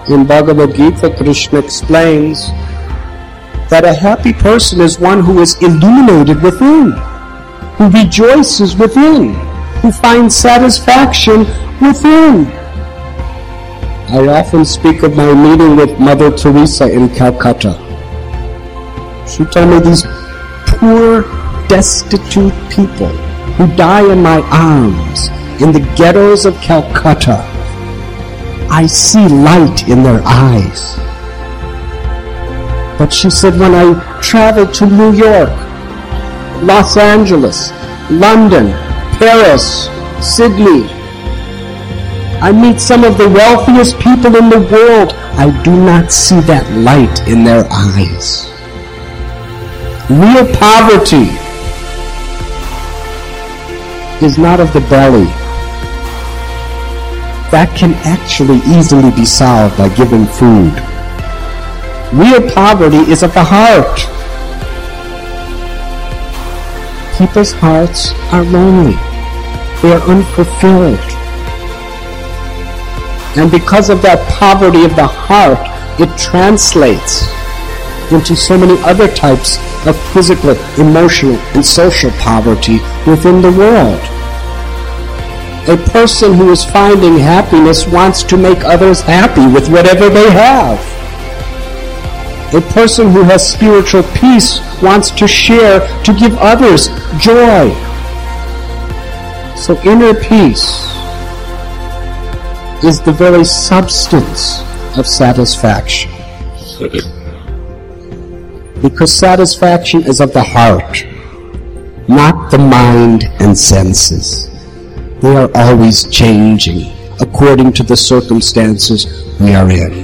In Bhagavad Gita, Krishna explains that a happy person is one who is illuminated within, who rejoices within, who finds satisfaction within. I often speak of my meeting with Mother Teresa in Calcutta. She told me these poor, destitute people who die in my arms in the ghettos of Calcutta, I see light in their eyes. But she said, when I travel to New York, Los Angeles, London, Paris, Sydney, I meet some of the wealthiest people in the world. I do not see that light in their eyes. Real poverty is not of the belly. That can actually easily be solved by giving food. Real poverty is of the heart. People's hearts are lonely. They are unfulfilled. And because of that poverty of the heart, it translates into so many other types of physical, emotional, and social poverty within the world. A person who is finding happiness wants to make others happy with whatever they have. A person who has spiritual peace wants to share, to give others joy. So inner peace is the very substance of satisfaction. Because satisfaction is of the heart, not the mind and senses. They are always changing according to the circumstances we are in.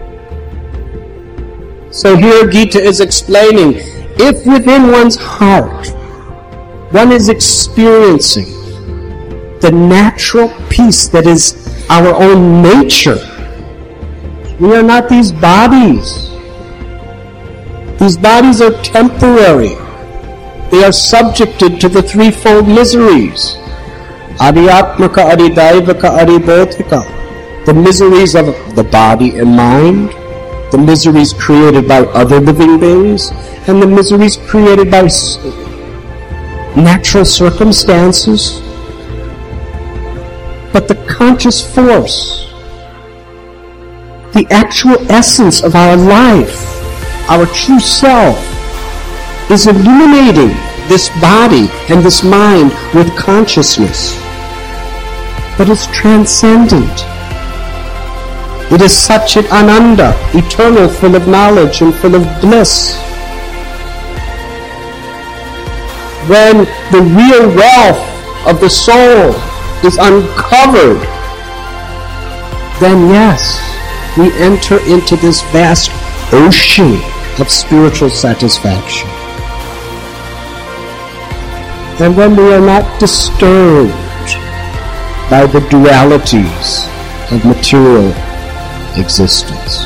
So here Gita is explaining, if within one's heart one is experiencing the natural peace that is our own nature, we are not these bodies. These bodies are temporary. They are subjected to the threefold miseries. Adhyatmaka, Adidaivaka, Adibodhika. The miseries of the body and mind, the miseries created by other living beings, and the miseries created by natural circumstances. But the conscious force, the actual essence of our life, our true self, is illuminating this body and this mind with consciousness. But it's transcendent. It is Satchit Ananda, eternal, full of knowledge and full of bliss. When the real wealth of the soul is uncovered, then yes, we enter into this vast ocean of spiritual satisfaction. And when we are not disturbed by the dualities of material existence.